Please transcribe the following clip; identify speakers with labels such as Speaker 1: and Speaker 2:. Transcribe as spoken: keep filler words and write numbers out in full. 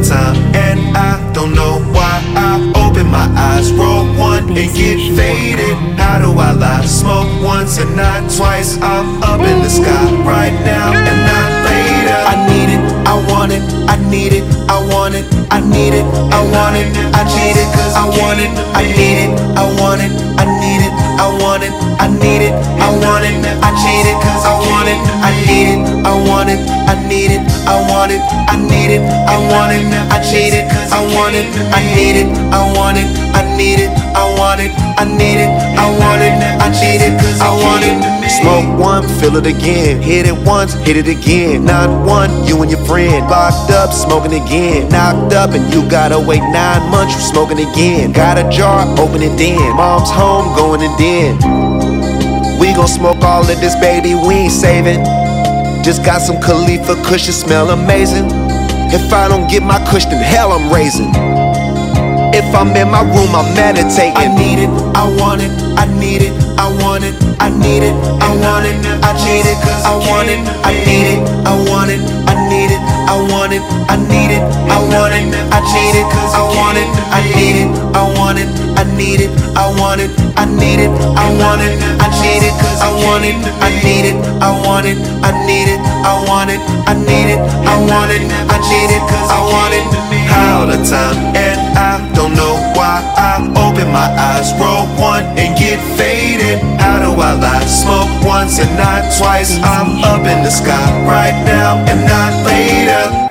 Speaker 1: the time, and I don't know why. I open my eyes, roll one and get faded. How do I lie? Smoke once and not twice. I'm up in the sky right now and not later. I need it, I want it, I need it, I want it, I need it, I want it, I need it, cause I want it, I need it, I want it, I need it, I want it, I need it, I want it, I need it, cause I want it, I need it, I want it, I need it, I want it, I need it, I want it, I need it, cause I want it, I need it, I want it, I need it, I want it, I need it, I want it, I need it, cause I want it. Smoke one, feel it again. Hit it once, hit it again. Not one, you and your friend locked up, smoking again. Knocked up and you gotta wait nine months, you smoking again. Got a jar, open it then. Mom's home, going in den. We gon' smoke all of this, baby, we ain't saving. Just got some Khalifa Kush, it smell amazing. If I don't get my Kush, then hell I'm raising. If I'm in my room, I'm meditating. I need it, I want it, I need it, I want it, I need it, I want it, I need it, cause I want it, I need it, I want it, I need it, I want it, I need it, I want it, I need it, cause I want it, I need it, I want it, I need it, I want it, I need it, I want it, I need it, cause I want it, I need it, I want it, I need it, I want it, I need it, I want it, I need it, cause I want it. All the time, and I don't know why. I open my eyes, roll one and get faded. How do I lie? Smoke once and not twice. I'm up in the sky right now and not later.